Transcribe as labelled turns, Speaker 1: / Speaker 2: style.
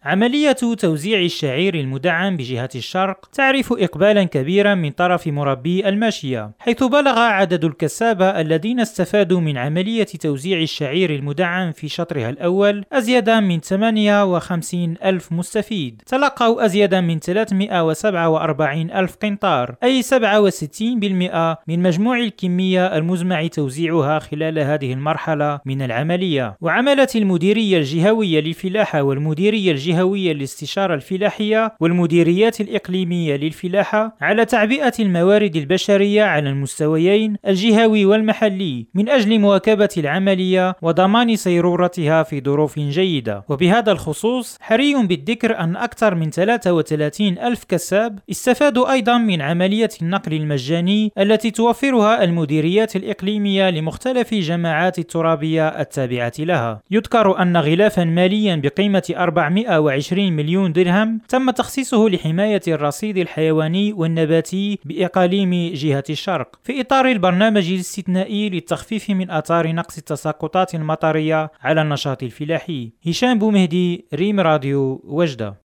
Speaker 1: عملية توزيع الشعير المدعم بجهة الشرق تعرف إقبالا كبيرا من طرف مربي الماشية، حيث بلغ عدد الكسابة الذين استفادوا من عملية توزيع الشعير المدعم في شطرها الأول أزيد من 58 ألف مستفيد، تلقوا أزيد من 347 ألف قنطار، أي 67% من مجموع الكمية المزمع توزيعها خلال هذه المرحلة من العملية. وعملت المديرية الجهوية للفلاحة والمديرية الجهوية للاستشارة الفلاحية والمديريات الإقليمية للفلاحة على تعبئة الموارد البشرية على المستويين الجهوي والمحلي من أجل مواكبة العملية وضمان سيرورتها في ظروف جيدة. وبهذا الخصوص حري بالذكر أن أكثر من 33 ألف كساب استفادوا أيضا من عملية النقل المجاني التي توفرها المديريات الإقليمية لمختلف جماعات الترابية التابعة لها. يذكر أن غلافا ماليا بقيمة 420 مليون درهم تم تخصيصه لحماية الرصيد الحيواني والنباتي بإقاليم جهة الشرق في إطار البرنامج الاستثنائي للتخفيف من آثار نقص التساقطات المطرية على النشاط الفلاحي. هشام بومهدي، ريم راديو، وجدة.